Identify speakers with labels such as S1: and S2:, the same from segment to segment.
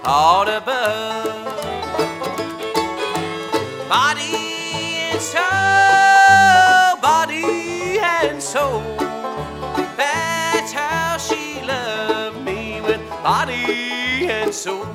S1: all above. Body and soul, body and soul. That's how she loved me, with body and soul.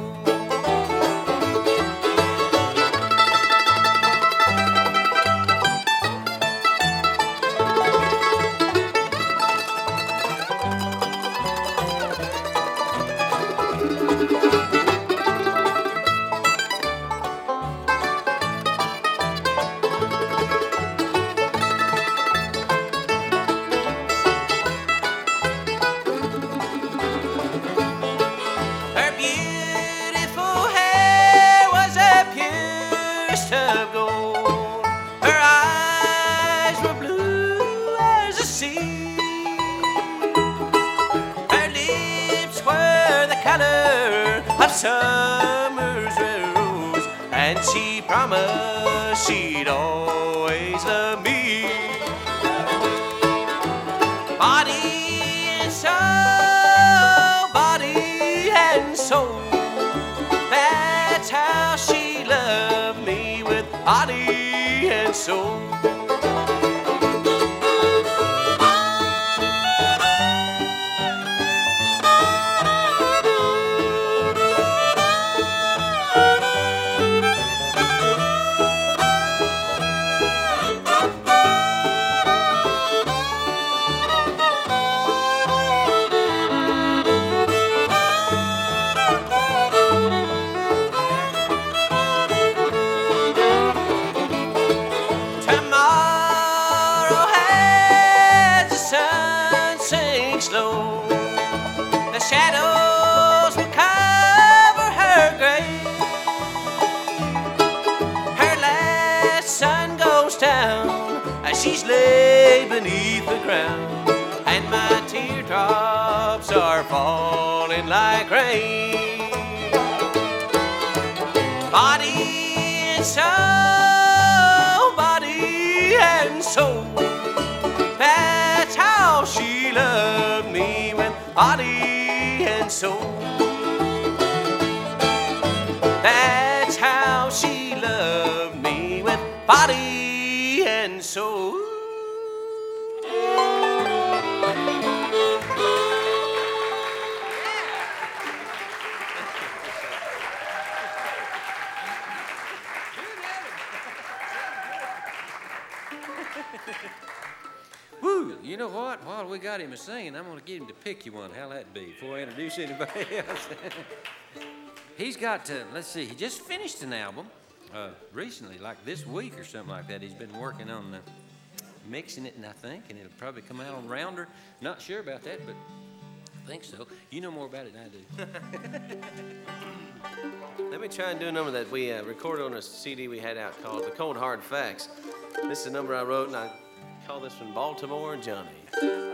S1: Her beautiful hair was the purest of gold. Her eyes were blue as the sea. Her lips were the color of summer's rose, and she promised she'd always love me. Body and soul, body and soul. That's how she loved me, with body and soul. Tomorrow, as the sun sinks low, the shadows will cover her grave. Her last sun goes down as she's laid beneath the ground, and my teardrops are falling like rain. Body and soul, body and soul. That's how she loved me, with body and soul. That's how she loved me, with body and soul.
S2: Woo! You know what? While we got him a singing, I'm going to get him to pick you one. How'll that be before I introduce anybody else? He's got, let's see, he just finished an album recently, like this week or something like that. He's been working on mixing it, and I think, and it'll probably come out on Rounder. Not sure about that, but I think so. You know more about it than I do.
S1: Let me try and do a number that we recorded on a CD we had out called The Cold Hard Facts. This is a number I wrote, and I call this one Baltimore Johnny.